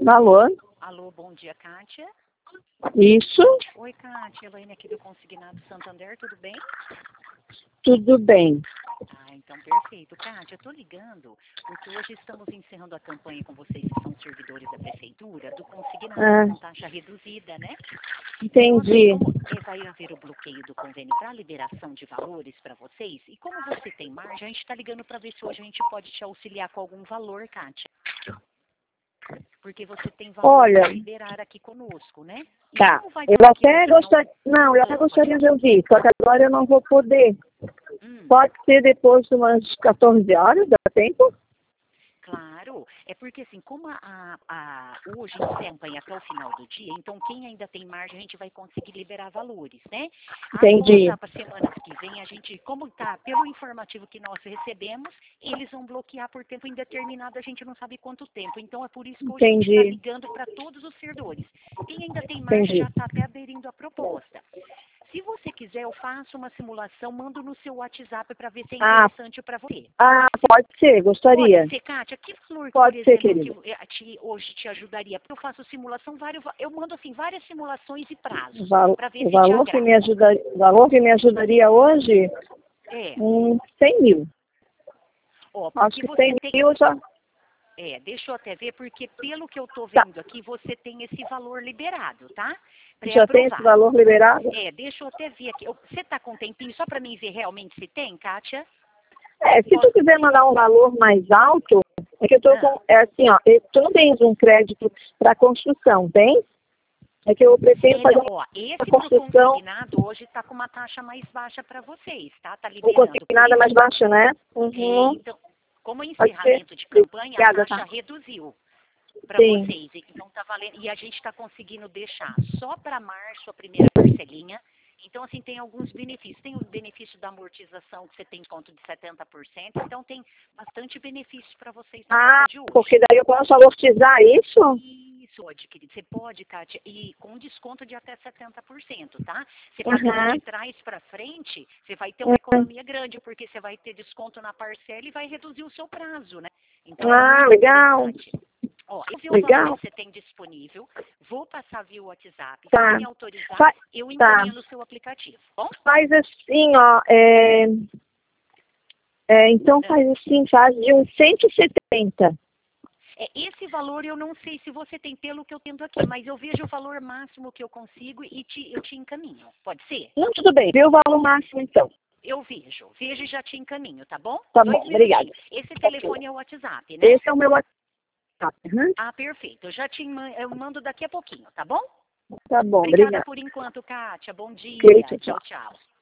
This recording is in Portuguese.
Alô? Alô, bom dia, Kátia. Isso? Oi, Kátia, Elaine aqui do Consignado Santander, tudo bem? Tudo bem. Ah, então perfeito. Kátia, eu tô ligando porque hoje estamos encerrando a campanha com vocês que são servidores da prefeitura do Consignado com taxa reduzida, né? Entendi. Então, assim, como vai haver o bloqueio do convênio para liberação de valores para vocês, e como você tem margem, a gente está ligando para ver se hoje a gente pode te auxiliar com algum valor, Kátia. Porque você tem valor para liberar aqui conosco, né? E Tá. como vai Eu estar aqui até no final... gostaria. Não, eu até gostaria de ouvir, só que agora eu não vou poder. Pode ser depois de umas 14 horas, dá tempo? Claro, é porque assim, como hoje encerra a campanha até o final do dia, então quem ainda tem margem, a gente vai conseguir liberar valores, né? Entendi. Agora, para semanas que vem, a gente, como tá, pelo informativo que nós recebemos, eles vão bloquear por tempo indeterminado, a gente não sabe quanto tempo. Então é por isso que hoje a gente está ligando para todos os servidores. Quem ainda tem margem já está até aderindo à proposta. Se você quiser, eu faço uma simulação, mando no seu WhatsApp para ver se é interessante para você. Pode ser, gostaria. Pode ser, Kátia, que valor, Pode por ser, exemplo, querida. que hoje te ajudaria? Porque eu faço simulação, eu mando assim várias simulações e prazos, para ver O se te valor que agrada. valor que me ajudaria hoje? É. 100 mil. Ó, Acho porque que você 100 tem... mil já. Deixa eu até ver, porque pelo que eu tô vendo aqui, você tem esse valor liberado, tá? Já tem esse valor liberado? Deixa eu até ver aqui. Você tá com um tempinho só para mim ver realmente se tem, Kátia? Se tu quiser mandar um valor mais alto, é que eu tô com, assim, ó, tu não tens um crédito para construção, tem? É que eu pretendo fazer esse construção. consignado hoje está com uma taxa mais baixa para vocês, tá? Tá O liberando. consignado é mais baixo, né? Então, como encerramento de campanha, a taxa reduziu para vocês. Então tá valendo. E a gente está conseguindo deixar só para março a primeira parcelinha. Então, assim, tem alguns benefícios. Tem o benefício da amortização, que você tem desconto de 70%. Então, tem bastante benefício para vocês na data de hoje. Porque daí eu posso amortizar isso? Isso, pode, querido. Você pode, Kátia, e com desconto de até 70%, tá? Você pagando de trás para frente, você vai ter uma economia grande, porque você vai ter desconto na parcela e vai reduzir o seu prazo, né? Então, é muito legal. Ó, eu vi o valor que você tem disponível, vou passar via WhatsApp. Se me autorizar, eu encaminho no seu aplicativo, bom? Faz assim, ó, então faz assim, faz de uns 170. Esse valor eu não sei se você tem pelo que eu tendo aqui, mas eu vejo o valor máximo que eu consigo e eu te encaminho. Pode ser? Não, tudo bem. Vê o valor máximo, então. Eu vejo e já te encaminho, tá bom? Tá bom, obrigada. Esse telefone é o WhatsApp, né? Esse é o meu WhatsApp. Perfeito. Eu mando daqui a pouquinho, tá bom? Tá bom, Obrigada obrigada. por enquanto, Kátia. Bom dia. Tchau, tchau.